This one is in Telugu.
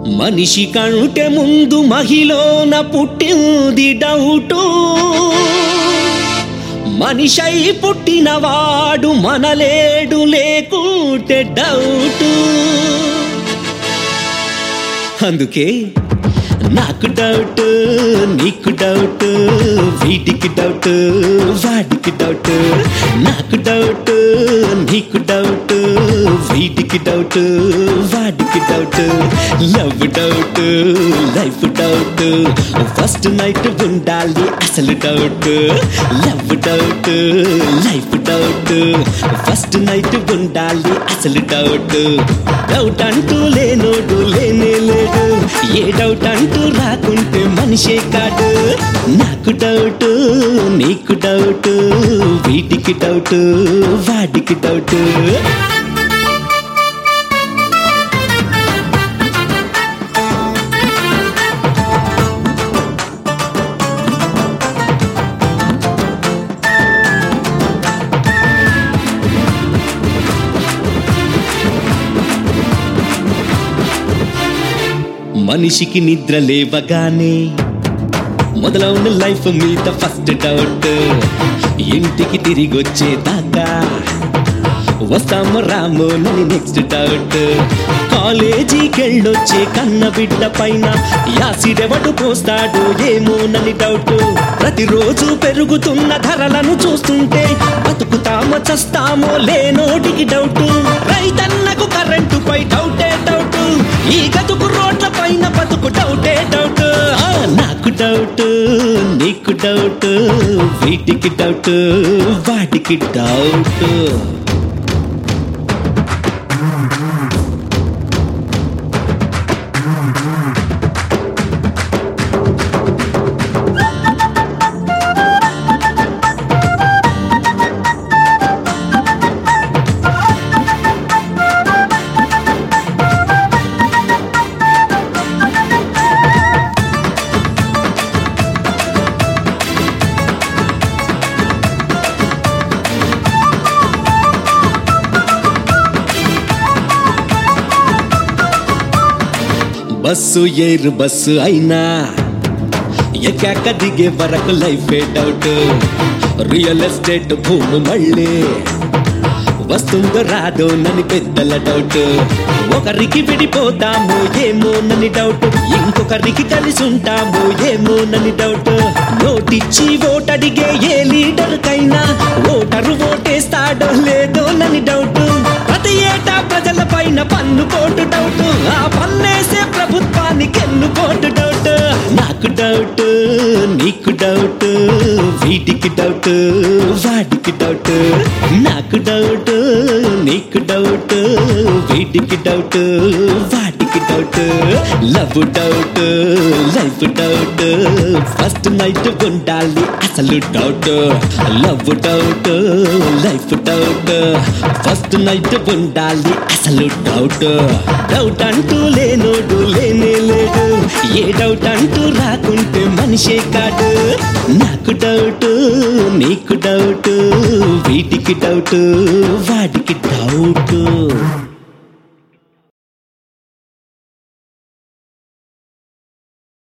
మనిషి కంటే ముందు మహిళన పుట్టింది డౌటు. మనిషై పుట్టినవాడు మనలేడు లేకుంటే డౌటు. అందుకే నాకు డౌట్, నీకు డౌట్, వీటికి డౌట్, వాడికి డౌట్. నాకు డౌట్, నీకు డౌట్, వీటికి డౌట్, వాడికి doubt. Love doubt, life doubt, first night ఉండాలి అసలు doubt. Love doubt, life doubt, first night ఉండాలి అసలు డౌట్. డౌట్ అంటూ లేనోడు లేనే లేడు, ఏ డౌట్ అంటూ రాకుంటే మనిషే కాడు. నాకు డౌట్, నీకు డౌట్, వీటికి డౌట్, వాడికి డౌట్. మనిషికి నిద్ర లేవగానే మొదలవున లైఫ్ మీద ఫస్ట్ డౌట్. ఇంటికి తిరిగి వచ్చేదాకా వస్తాము రామోనని నెక్స్ట్ డౌట్. కాలేజీకి వెళ్ళొచ్చే కన్న బిడ్డ పైన యాసిడెవడు పోస్తాడు ఏమోనని డౌట్. ప్రతిరోజు పెరుగుతున్న ధరలను చూస్తుంటే బతుకుతామో చస్తామో లేనోటికి డౌట్. రైతన్నకు కరెంటుపై డౌటే డౌట్, ఈ గతుకు రోడ్ల పైన బతుకు డౌటే డౌట్. నాకు డౌట్, నీకు డౌట్, వీటికి డౌట్, వాటికి డౌట్. బస్సు ఏరు బస్సు అయినా ఎక్కాక దిగే వరకు లైఫే డౌట్. రియల్ ఎస్టేట్ భూమి మళ్ళీ వస్తుందో రాదో నని పెద్దల డౌట్. ఒకరికి విడిపోతామో ఏమోనని డౌట్, ఇంకొకరికి కలిసి ఉంటామో ఏమోనని డౌట్. నోటిచ్చి ఓటడిగే ఏ లీడర్ కైనా ఓటరు ఓటేస్తాడో లేదోనని డౌట్. ప్రతి ఏటా ప్రజల పైన పన్ను కోటు డౌట్, ఆ పన్నేసే ప్రభుత్వానికి ఎన్నుకోటు డౌట్. నాకు డౌట్, నీకు డౌట్, వీటికి డౌట్, వాడికి డౌట్. నాకు డౌట్, నీకు డౌట్, వీటికి డౌట్, వాటికి doubt. Love doubt, life doubt, first night ఉండాలి అసలు doubt. Love doubt, life doubt, first night ఉండాలి అసలు డౌట్. డౌట్ అంటూ లేనోడు లేనే లేడు, ఏ డౌట్ అంటూ రాకుంటే మనిషే కాడు. నాకు డౌట్, నీకు డౌట్, వీటికి డౌట్, వాడికి డౌట్.